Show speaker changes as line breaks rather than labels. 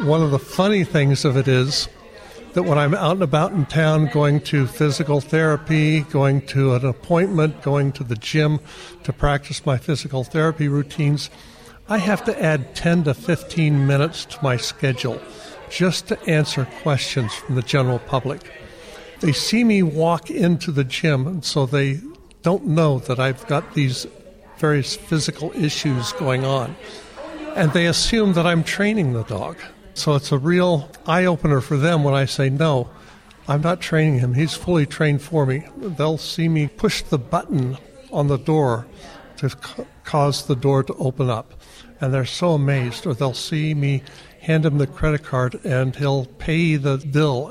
one of the funny things of it is that when I'm out and about in town going to physical therapy, going to an appointment, going to the gym to practice my physical therapy routines, I have to add 10 to 15 minutes to my schedule just to answer questions from the general public. They see me walk into the gym, and so they don't know that I've got these various physical issues going on. And they assume that I'm training the dog. So it's a real eye-opener for them when I say, no, I'm not training him. He's fully trained for me. They'll see me push the button on the door to cause the door to open up. And they're so amazed. Or they'll see me hand him the credit card and he'll pay the bill